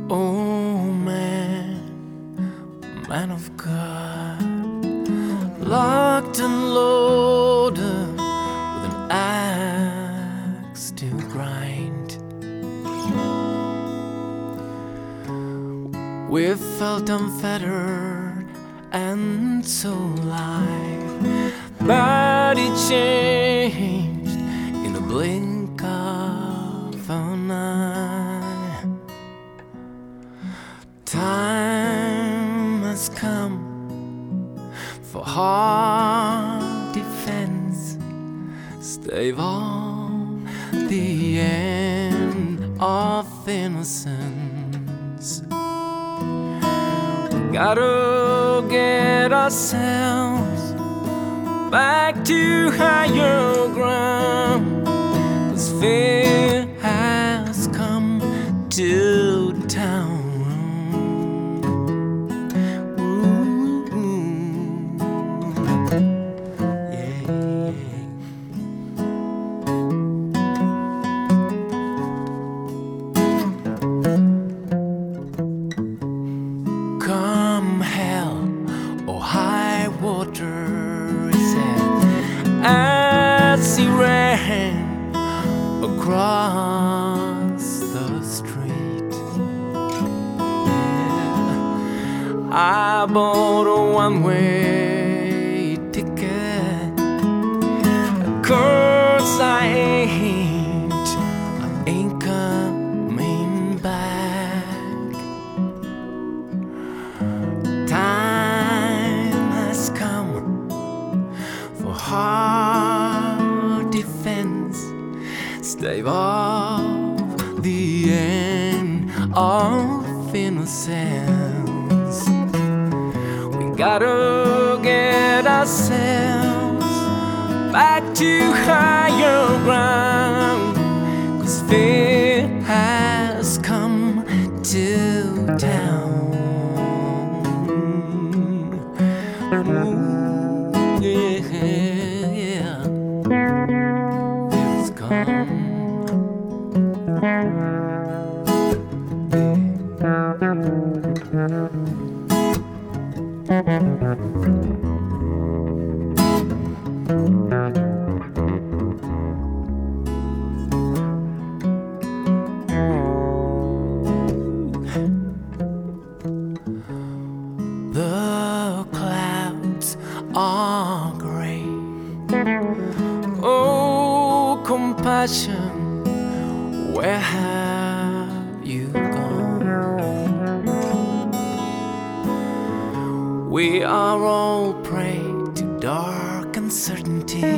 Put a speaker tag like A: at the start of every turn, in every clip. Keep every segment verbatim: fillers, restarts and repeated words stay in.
A: Oh man, man of God, locked and loaded with an axe to grind. We felt unfettered and so light, but it changed in the blink of an eye. Time has come for hard defense, stave off the end of innocence. We gotta get ourselves back to higher ground, 'cause fear has come to town. Come hell or high water, he said, as he ran across the street. I bought a one-way ticket, 'cause I ain't, I ain't coming back. Time has come for hard defense, stave off the end of innocence. We gotta get ourselves back to higher ground, 'cause fear has come to town. Ooh, yeah, yeah. Fear's come. The clouds are gray. Oh, compassion, where have you gone? We are all prey to dark uncertainty,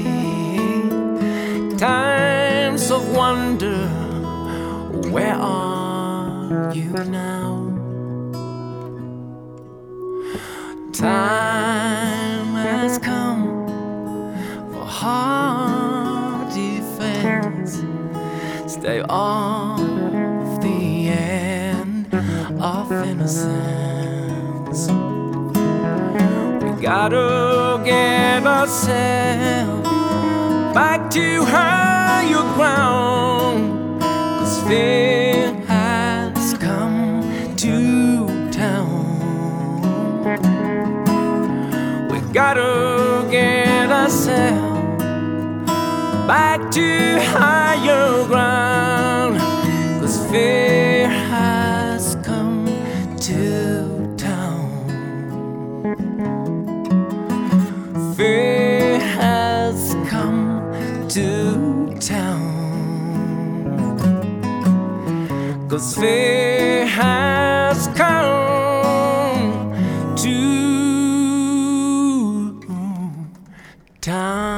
A: times of wonder, where are you now? Time has come for hard defense, stay off the end of innocence. We gotta get ourselves back to higher ground, 'cause fear has come to town. We gotta get ourselves back to higher ground, 'cause fear has come to town. Fear has come to town, 'cause fear has come to town.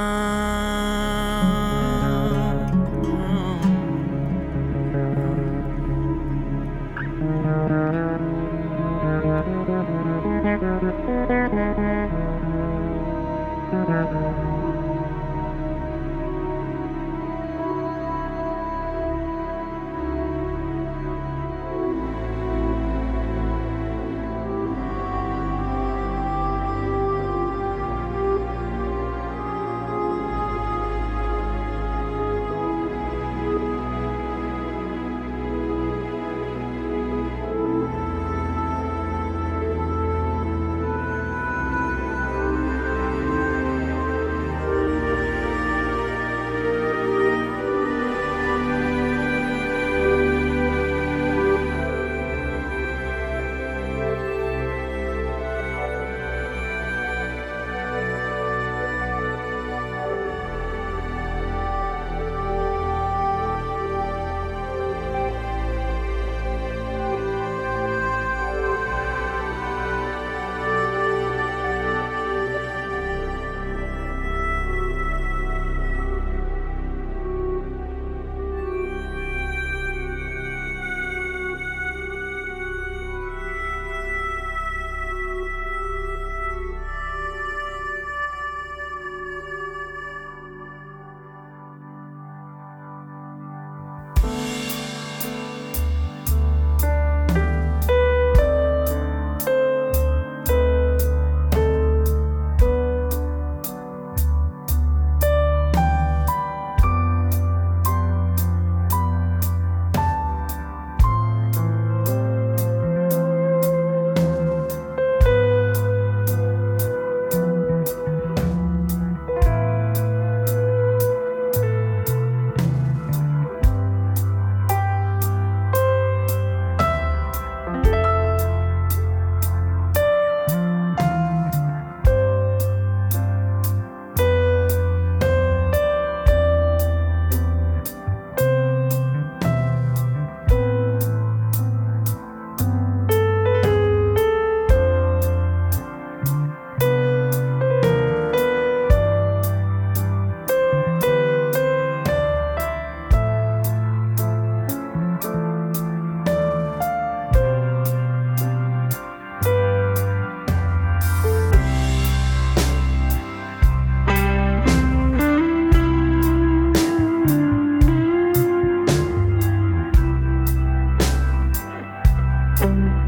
A: town.